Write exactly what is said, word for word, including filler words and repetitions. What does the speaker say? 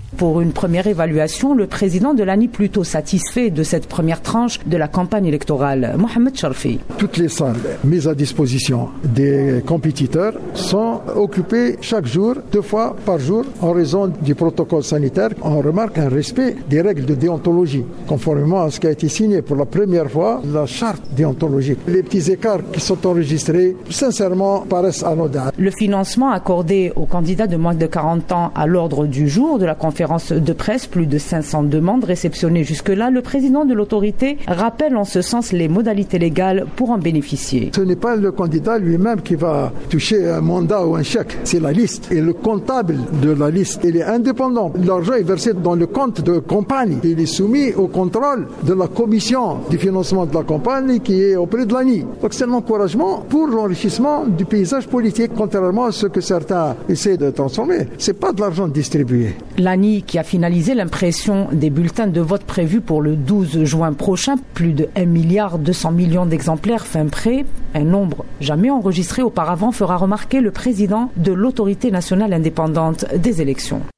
Pour une première évaluation, le président de l'A N I plutôt satisfait de cette première tranche de la campagne électorale. Mohamed Charfi. Toutes les salles mises à disposition des compétiteurs sont occupées chaque jour, deux fois par jour, en raison du protocole sanitaire. On remarque un respect des règles de déontologie, conformément à ce qui a été signé pour la première fois, la charte déontologique. Les petits écarts qui sont enregistrés, sincèrement, paraissent anodins. Le financement accordé aux candidats de moins de quarante ans à l'ordre du jour de la conférence de presse, plus de cinq cents demandes réceptionnées jusque-là. Le président de l'autorité rappelle en ce sens les modalités légales pour en bénéficier. Ce n'est pas le candidat lui-même qui va toucher un mandat ou un chèque, c'est la liste. Et le comptable de la liste, il est indépendant. L'argent est versé dans le compte de campagne. Il est soumis au contrôle de la commission du financement de la campagne qui est auprès de l'A N I. Donc c'est un encouragement pour l'enrichissement du paysage politique, contrairement à ce que certains essaient de transformer. C'est pas de l'argent distribué. L'A N I qui a finalisé l'impression des bulletins de vote prévus pour le douze juin prochain, plus de un milliard deux cents millions d'exemplaires fin prêt, un nombre jamais enregistré auparavant, fera remarquer le président de l'autorité nationale indépendante des élections.